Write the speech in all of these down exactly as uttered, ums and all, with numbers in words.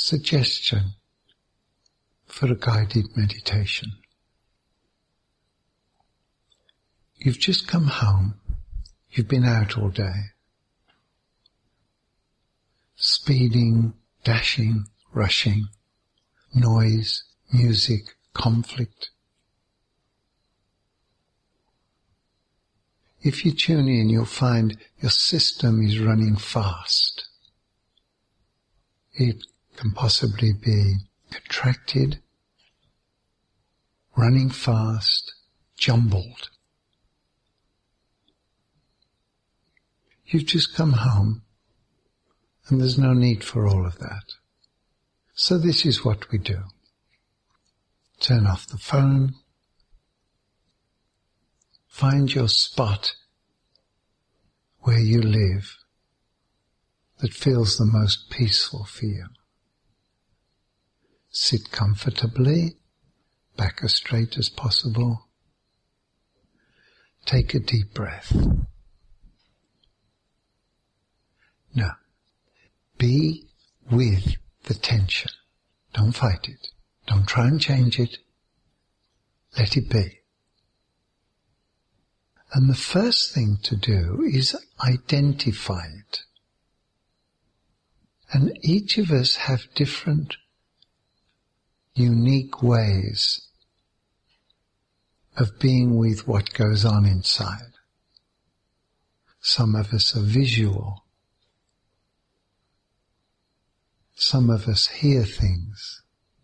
suggestion for a guided meditation. You've just come home. You've been out all day. Speeding, dashing, rushing, noise, music, conflict. If you tune in, you'll find your system is running fast. It can possibly be contracted, running fast, jumbled. You've just come home, and there's no need for all of that. So this is what we do. Turn off the phone. Find your spot where you live that feels the most peaceful for you. Sit comfortably, back as straight as possible. Take a deep breath. Now, be with the tension. Don't fight it. Don't try and change it. Let it be. And the first thing to do is identify it. And each of us have different, unique ways of being with what goes on inside. Some of us are visual. Some of us hear things.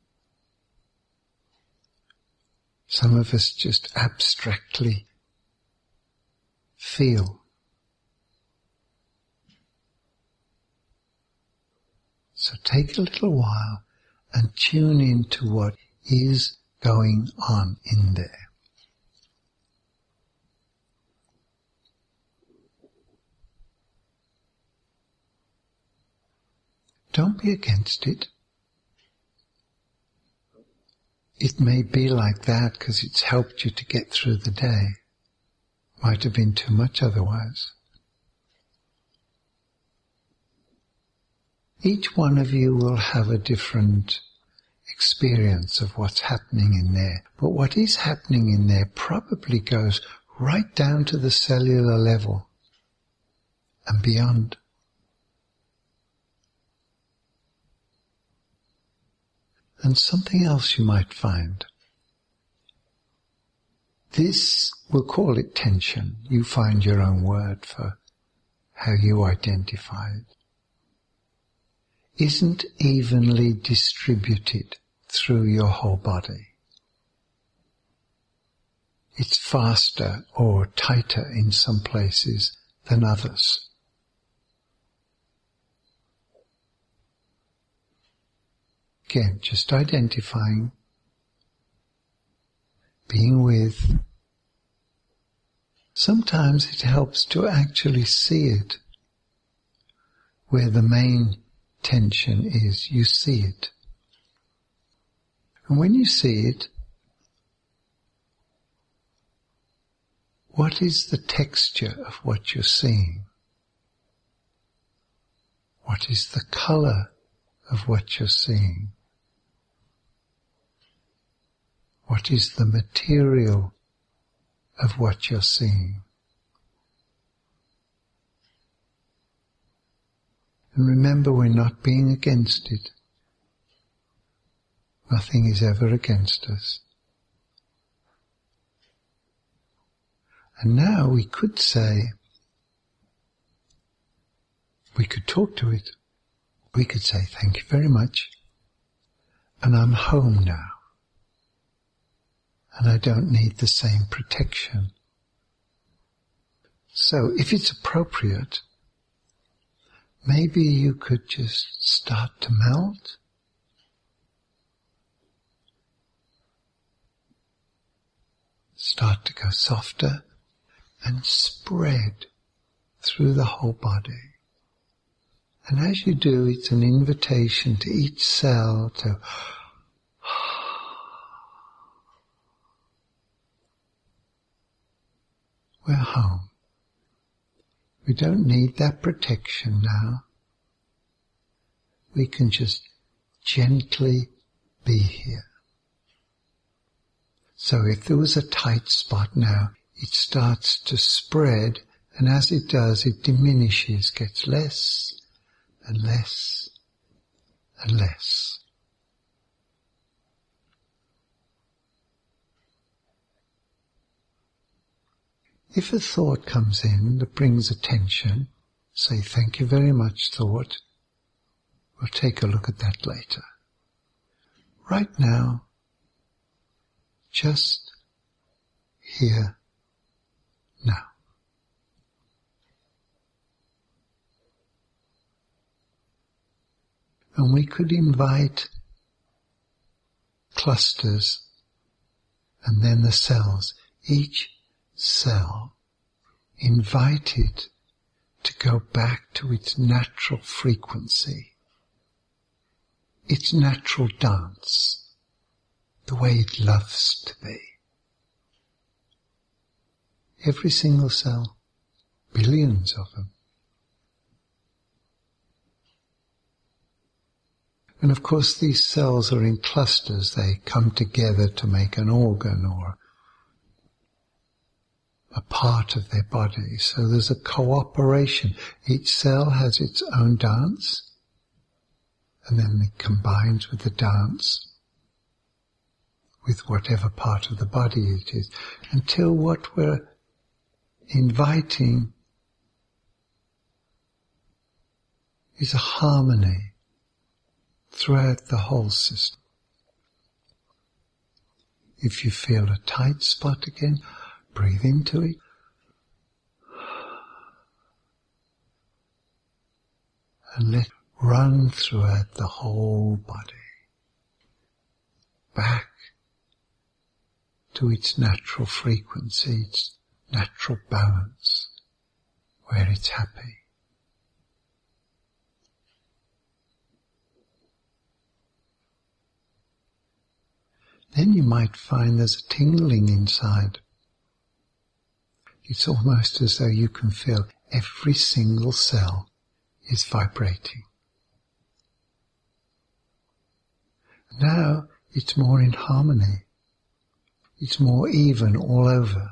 Some of us just abstractly feel. So take a little while and tune into what is going on in there. Don't be against it. It may be like that because it's helped you to get through the day. Might have been too much otherwise. Each one of you will have a different experience of what's happening in there. But what is happening in there probably goes right down to the cellular level and beyond. And something else you might find. This, we'll call it tension. You find your own word for how you identify it. Isn't evenly distributed through your whole body. It's faster or tighter in some places than others. Again, just identifying, being with. Sometimes it helps to actually see it where the main tension is. You see it. And when you see it, what is the texture of what you're seeing? What is the color of what you're seeing? What is the material of what you're seeing? And remember, we're not being against it. Nothing is ever against us. And now we could say, we could talk to it. We could say, thank you very much, and I'm home now. And I don't need the same protection. So if it's appropriate, maybe you could just start to melt. Start to go softer and spread through the whole body. And as you do, it's an invitation to each cell to we're home. We don't need that protection now. We can just gently be here. So if there was a tight spot now, it starts to spread, and as it does, it diminishes, gets less and less and less. If a thought comes in that brings attention, say, thank you very much, thought. We'll take a look at that later. Right now, just here, now. And we could invite clusters and then the cells, each cell invited to go back to its natural frequency, its natural dance, the way it loves to be. Every single cell, billions of them. And of course these cells are in clusters, they come together to make an organ or a part of their body. So there's a cooperation. Each cell has its own dance, and then it combines with the dance with whatever part of the body it is, until what we're inviting is a harmony throughout the whole system. If you feel a tight spot again, breathe into it. And let it run throughout the whole body. Back to its natural frequency, its natural balance, where it's happy. Then you might find there's a tingling inside. It's almost as though you can feel every single cell is vibrating. Now it's more in harmony. It's more even all over.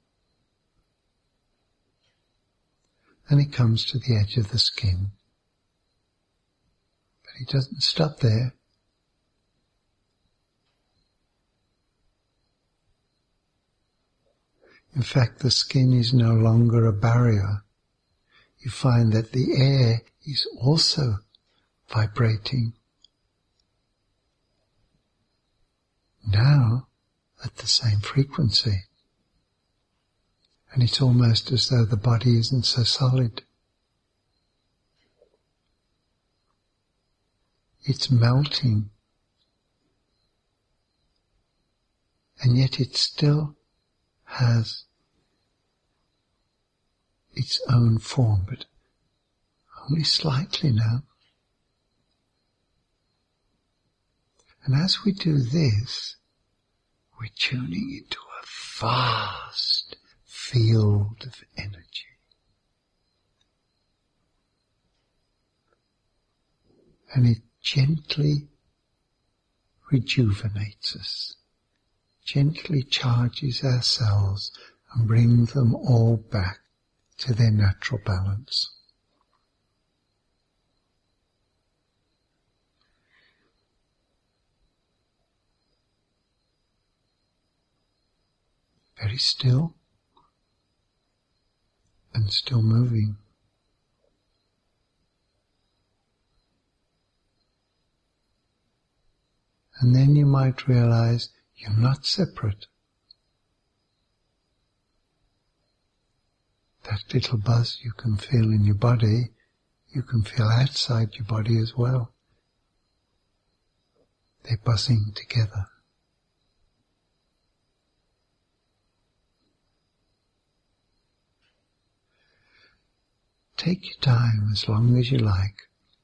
And it comes to the edge of the skin. But it doesn't stop there. In fact, the skin is no longer a barrier. You find that the air is also vibrating. Now, at the same frequency. And it's almost as though the body isn't so solid. It's melting. And yet it still has its own form, but only slightly now. And as we do this, we're tuning into a vast field of energy. And it gently rejuvenates us, gently charges our cells and brings them all back to their natural balance. Very still and still moving. And then you might realize you're not separate. That little buzz you can feel in your body, you can feel outside your body as well. They're buzzing together. Take your time as long as you like.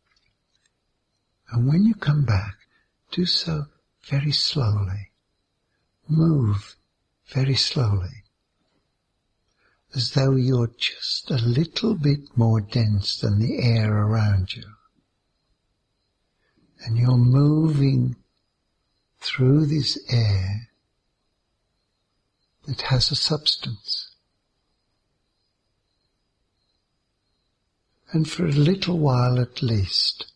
And when you come back, do so very slowly. Move very slowly. As though you're just a little bit more dense than the air around you. And you're moving through this air that has a substance. And for a little while at least,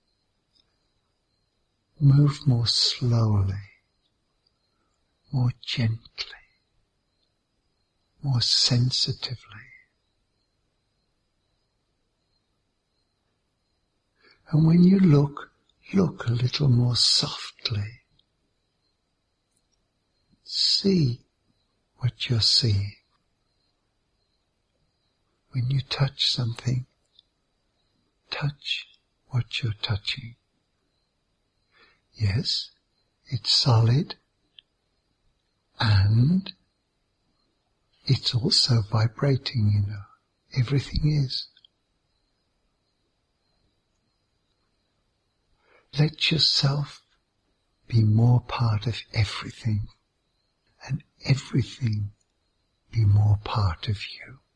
move more slowly, more gently, more sensitively. And when you look, look a little more softly. See what you're seeing. When you touch something, touch what you're touching. Yes, it's solid and it's also vibrating, you know. Everything is. Let yourself be more part of everything, and everything be more part of you.